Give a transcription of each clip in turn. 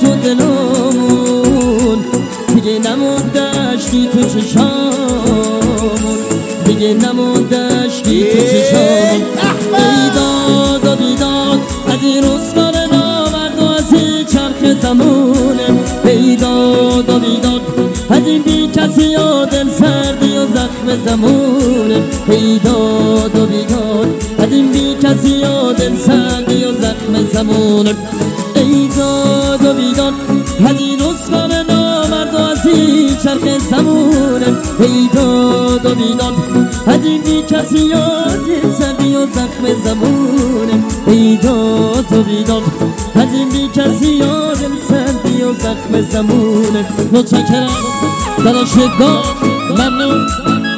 و دلمون، دیگه نموند اشکی تو چشامون، دیگه نموند اشکی تو چشامون. ای داد و بیداد از این روزگار نامرد و از این چرخ زمونه، ای داد و بیداد از این بی کسی و دل سردی و زخم زمونه، ای داد و بیداد از این بی کسی و دل سردی و زخم زمونه. ای داد و بیداد از این روزگار نامرد و از این چرخ زمونه، ای داد و بیداد از این بی کسی و دل سردی و زخم زمونه، ای داد و بیداد از این بی کسی و دل سردی و زخم زمونه. متشکرم داداشگان، ممنون.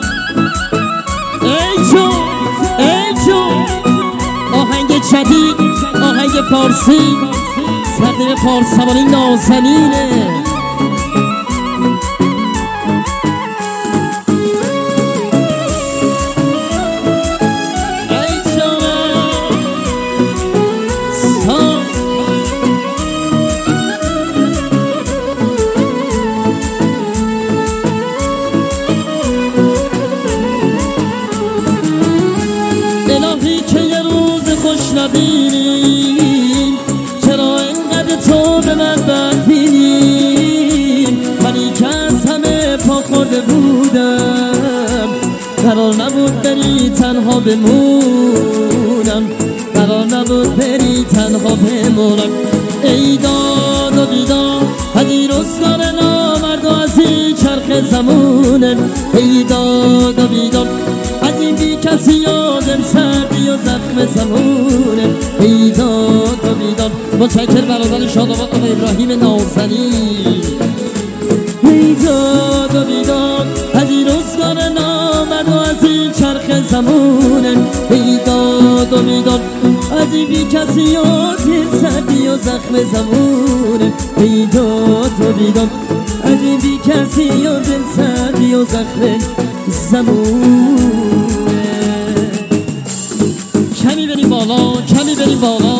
ای جون ای جون، آهنگ جدید، آهنگ فارسی، سردیم پارسوانی نازنینه. الهی که یه روز خوش نبینیم، چرا اینقدر تو به من بدبینیم؟ منی که از همه پا خورده بودم، قرار نبود بری تنها بمونم، قرار نبود بری تنها بمونم. ای داد و بیداد از این روزگار نامرد و از این چرخ زمونه، ای داد و بیداد از این بی کسی و دل سردی و زخم زمونه، ای داد و بیداد. متشکر برادر شاداباد آقای ابراهیم نازنین. ای داد و بیداد از این روزگار نامرد و از این چرخ زمونه، ای داد و بیداد از این بی کسی و دل سردی و زخم زمونه، ای داد و بیداد از این بی کسی و دل سردی و زخم زمونه. کمی بریم بالا، کمی بریم بالا.